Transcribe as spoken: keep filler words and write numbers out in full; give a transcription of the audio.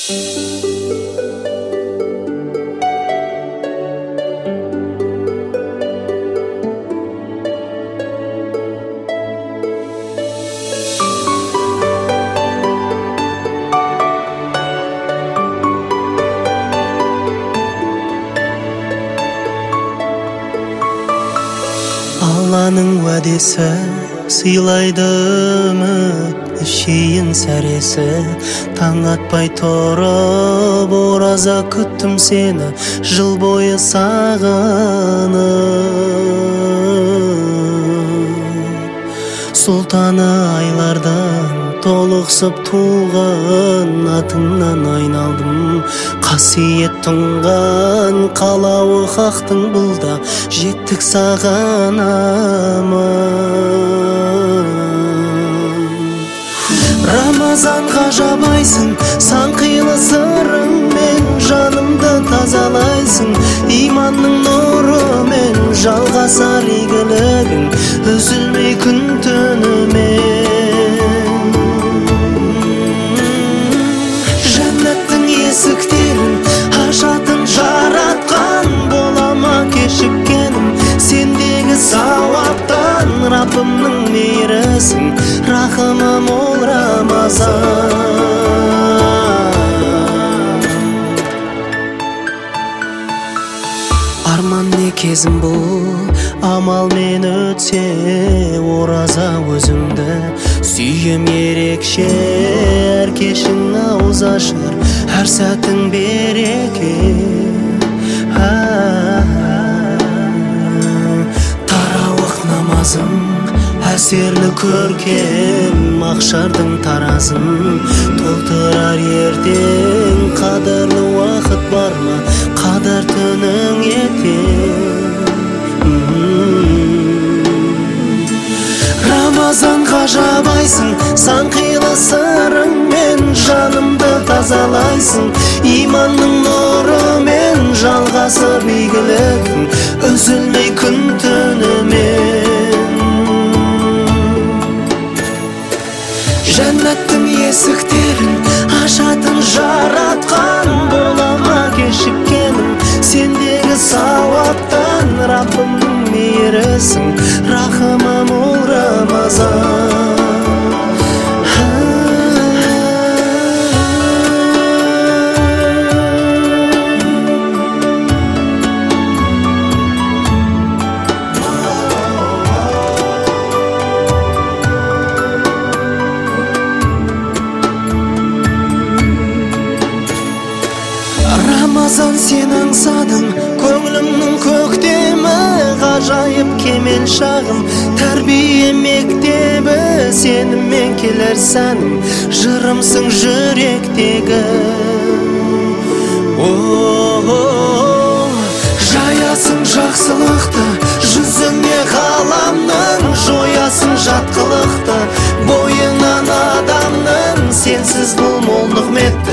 Алланың уәдесі сыйлайды үміт шейін сәресі. Таң атпай тұрып ораза күттім сені, жыл бойы сағынып. Сұлтаны айлардан толықсып туған атыңнан айналдым. Қасиет тұнған қалауы хақтың бұлда, жеттік саған аман. Рамазанға жабайсың, сан қилы сырыңмен жанымды тазалайсың. Иманның нұрымен жалғасар игілігің, үзілмей күн түнімен. Жәннаттың есіктерін ашатын жаратқан, болама кешіккенім сендегі сауаптан. Раббымның мейірісің, рахымы мол Рамазан. Арман не кезім бұл, амалмен өтсе ораза өзіңді. Сүйем ерекше, әр кешің ауыз ашыр, әр сәтің береке. Тарауық намазым әсерлі көркем, махшардың таразын толтырар ертең. Қадірлі уақыт бар ма, қадір түнің ертең. Рамазанға жабайсың, сан қилы сырыңмен жанымды тазалайсың. Иманның нұрымен жалғасып игілігің, үзілмей күн түнімен. Жәннаттың есіктерін ашатын жаратқан, болама кешіккенім сендегі сауаптан. Раббымның мейірісің, рахымы мол Рамазан. Рамазан сен аңсадың көңілімнің көктемі, ғажайып кемел шағым, тәрбие мектебі. Сеніммен келер сәнім, жырымсың жүректегі. Жаясың жақсылықты жүзіңе ғаламның, жоясың жат қылықты бойыңнан адамның. Сенсіз бұл мол нығмет